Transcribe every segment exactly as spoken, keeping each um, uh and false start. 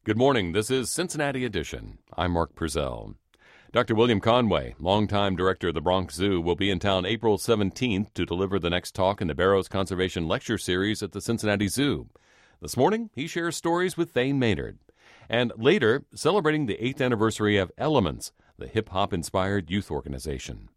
Good morning. This is Cincinnati Edition. I'm Mark Purcell. Doctor William Conway, longtime director of the Bronx Zoo, will be in town April seventeenth to deliver the next talk in the Barrows Conservation Lecture Series at the Cincinnati Zoo. This morning, he shares stories with Thane Maynard. And later, celebrating the eighth anniversary of Elements, the hip-hop-inspired youth organization.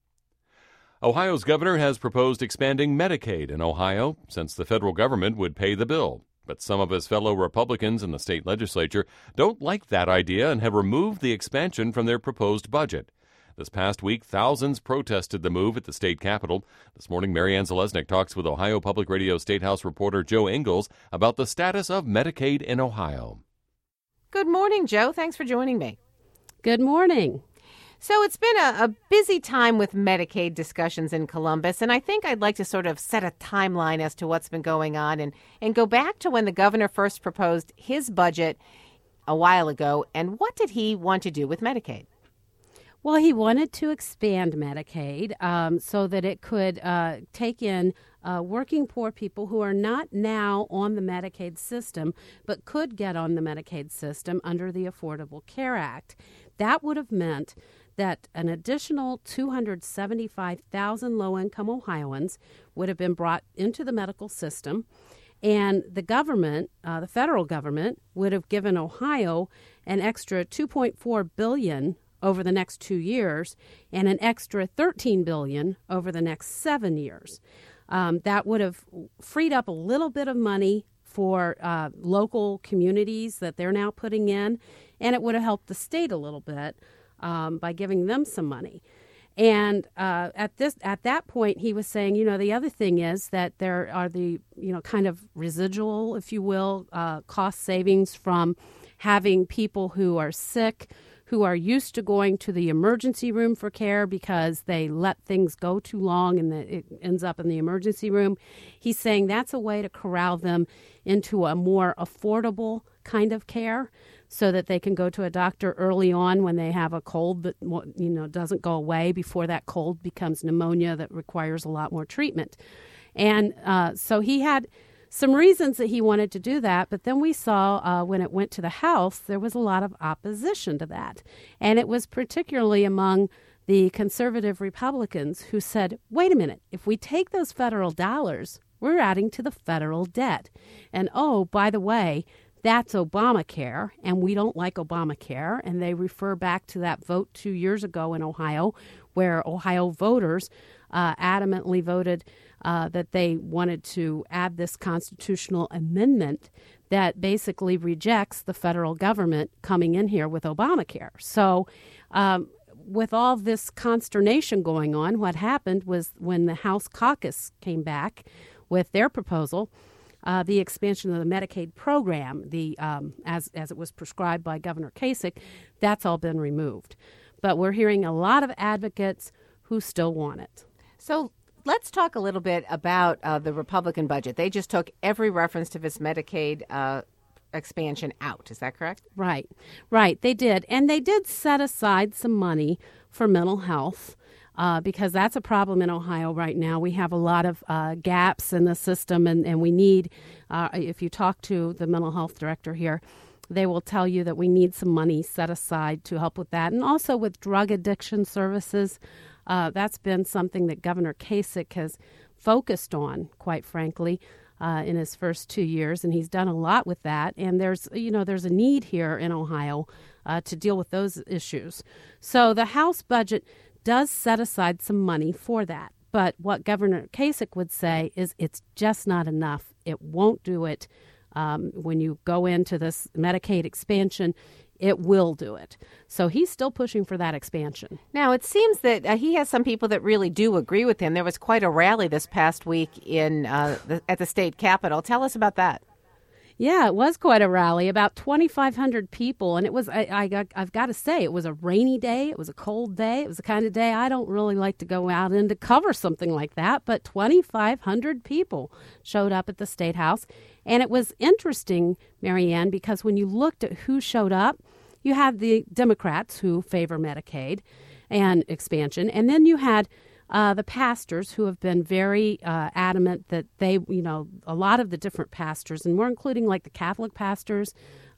Ohio's governor has proposed expanding Medicaid in Ohio, since the federal government would pay the bill. But some of his fellow Republicans in the state legislature don't like that idea and have removed the expansion from their proposed budget. This past week, thousands protested the move at the state capitol. This morning, Marianne Zalesnik talks with Ohio Public Radio State House reporter Joe Ingles about the status of Medicaid in Ohio. Good morning, Joe. Thanks for joining me. Good morning. So it's been a, a busy time with Medicaid discussions in Columbus, and I think I'd like to sort of set a timeline as to what's been going on and, and go back to when the governor first proposed his budget a while ago, and what did he want to do with Medicaid? Well, he wanted to expand Medicaid um, so that it could uh, take in uh, working poor people who are not now on the Medicaid system, but could get on the Medicaid system under the Affordable Care Act. That would have meant that an additional two hundred seventy-five thousand low-income Ohioans would have been brought into the medical system, and the government, uh, the federal government, would have given Ohio an extra two point four billion dollars over the next two years and an extra thirteen billion dollars over the next seven years. Um, that would have freed up a little bit of money for uh, local communities that they're now putting in, and it would have helped the state a little bit um, by giving them some money. And uh, at this, at that point, he was saying, you know, the other thing is that there are the, you know, kind of residual, if you will, uh, cost savings from having people who are sick, who are used to going to the emergency room for care because they let things go too long and the, it ends up in the emergency room. He's saying that's a way to corral them into a more affordable kind of care so that they can go to a doctor early on when they have a cold that, you know, doesn't go away before that cold becomes pneumonia that requires a lot more treatment. And uh, so he had some reasons that he wanted to do that, but then we saw uh, when it went to the House, there was a lot of opposition to that. And it was particularly among the conservative Republicans who said, wait a minute, if we take those federal dollars, we're adding to the federal debt. And oh, by the way, that's Obamacare, and we don't like Obamacare. And they refer back to that vote two years ago in Ohio, where Ohio voters uh, adamantly voted uh, that they wanted to add this constitutional amendment that basically rejects the federal government coming in here with Obamacare. So um, with all this consternation going on, what happened was when the House caucus came back with their proposal, Uh, the expansion of the Medicaid program, the um, as as it was prescribed by Governor Kasich, that's all been removed. But we're hearing a lot of advocates who still want it. So let's talk a little bit about uh, the Republican budget. They just took every reference to this Medicaid uh, expansion out. Is that correct? Right, right. They did. And they did set aside some money for mental health. Uh, because that's a problem in Ohio right now. We have a lot of uh, gaps in the system, and, and we need, uh, if you talk to the mental health director here, they will tell you that we need some money set aside to help with that. And also with drug addiction services, uh, that's been something that Governor Kasich has focused on, quite frankly, uh, in his first two years, and he's done a lot with that. And there's, you know, there's a need here in Ohio uh, to deal with those issues. So the House budget does set aside some money for that. But what Governor Kasich would say is it's just not enough. It won't do it. Um, when you go into this Medicaid expansion, it will do it. So he's still pushing for that expansion. Now, it seems that uh, he has some people that really do agree with him. There was quite a rally this past week in uh, the, at the state capitol. Tell us about that. Yeah, it was quite a rally, about twenty-five hundred people. And it was, I, I, I've got to say, it was a rainy day. It was a cold day. It was the kind of day I don't really like to go out in to cover something like that. But twenty-five hundred people showed up at the State House. And it was interesting, Marianne, because when you looked at who showed up, you had the Democrats who favor Medicaid and expansion. And then you had Uh, the pastors who have been very uh, adamant that they, you know, a lot of the different pastors, and we're including like the Catholic pastors,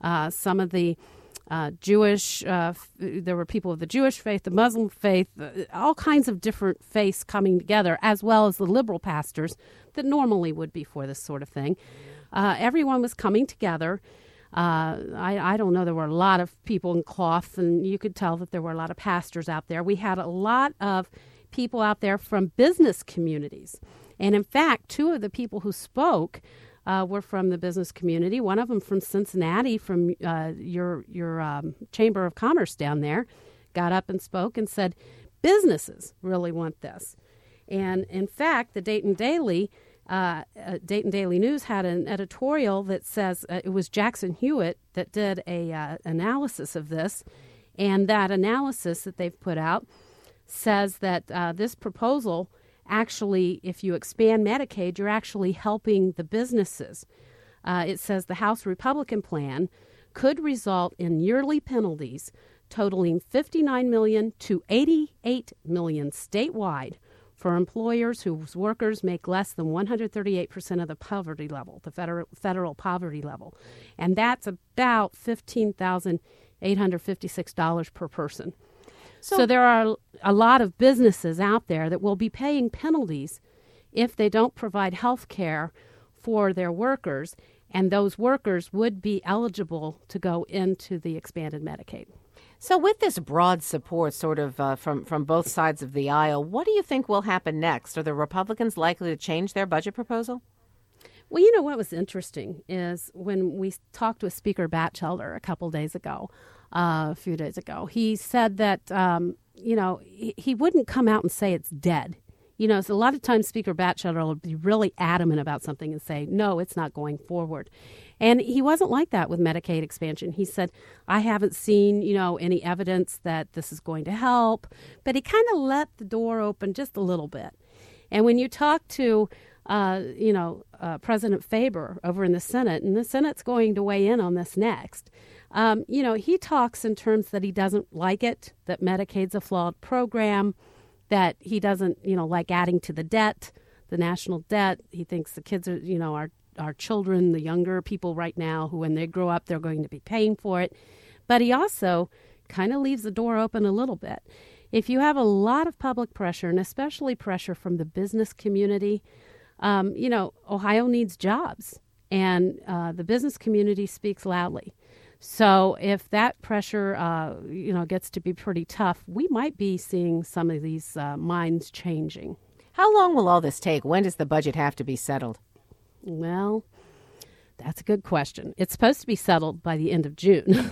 Uh, some of the uh, Jewish, uh, f- there were people of the Jewish faith, the Muslim faith, uh, all kinds of different faiths coming together, as well as the liberal pastors that normally would be for this sort of thing. Uh, everyone was coming together. Uh, I, I don't know, there were a lot of people in cloth, and you could tell that there were a lot of pastors out there. We had a lot of people out there from business communities. And in fact, two of the people who spoke uh, were from the business community. One of them from Cincinnati, from uh, your, your um, Chamber of Commerce down there, got up and spoke and said, businesses really want this. And in fact, the Dayton Daily Uh, uh, Dayton Daily News had an editorial that says uh, it was Jackson Hewitt that did a uh, analysis of this, and that analysis that they've put out says that uh, this proposal actually, if you expand Medicaid, you're actually helping the businesses. Uh, it says the House Republican plan could result in yearly penalties totaling fifty-nine million dollars to eighty-eight million dollars statewide for employers whose workers make less than one hundred thirty-eight percent of the poverty level, the federal, federal poverty level. And that's about fifteen thousand eight hundred fifty-six dollars per person. So, so there are a lot of businesses out there that will be paying penalties if they don't provide health care for their workers, and those workers would be eligible to go into the expanded Medicaid. So with this broad support sort of uh, from, from both sides of the aisle, what do you think will happen next? Are the Republicans likely to change their budget proposal? Well, you know what was interesting is when we talked with Speaker Batchelder a couple days ago, uh, a few days ago, he said that, um, you know, he, he wouldn't come out and say it's dead. You know, so a lot of times Speaker Batchelder will be really adamant about something and say, no, it's not going forward. And he wasn't like that with Medicaid expansion. He said, I haven't seen, you know, any evidence that this is going to help. But he kind of let the door open just a little bit. And when you talk to, uh, you know, uh, President Faber over in the Senate, and the Senate's going to weigh in on this next, um, you know, he talks in terms that he doesn't like it, that Medicaid's a flawed program, that he doesn't, you know, like adding to the debt, the national debt. He thinks the kids are, you know, our, our children, the younger people right now, who when they grow up, they're going to be paying for it. But he also kind of leaves the door open a little bit. If you have a lot of public pressure, and especially pressure from the business community, um, you know, Ohio needs jobs, and uh, the business community speaks loudly. So if that pressure, uh, you know, gets to be pretty tough, we might be seeing some of these uh, minds changing. How long will all this take? When does the budget have to be settled? Well, that's a good question. It's supposed to be settled by the end of June.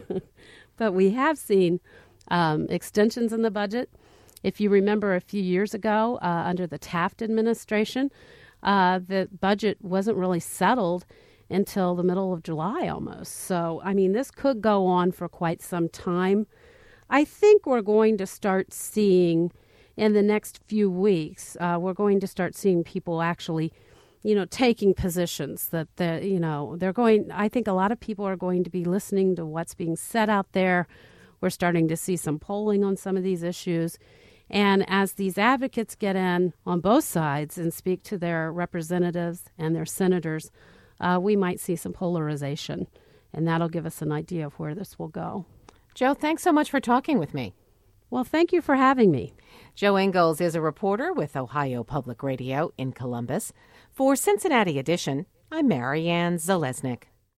But we have seen um, extensions in the budget. If you remember a few years ago, uh, under the Taft administration, uh, the budget wasn't really settled until the middle of July almost. So, I mean, this could go on for quite some time. I think we're going to start seeing in the next few weeks, uh, we're going to start seeing people actually, you know, taking positions that, the, you know, they're going, I think a lot of people are going to be listening to what's being said out there. We're starting to see some polling on some of these issues. And as these advocates get in on both sides and speak to their representatives and their senators, Uh, we might see some polarization, and that'll give us an idea of where this will go. Jo, thanks so much for talking with me. Well, thank you for having me. Jo Ingles is a reporter with Ohio Public Radio in Columbus. For Cincinnati Edition, I'm Marianne Zalesnik.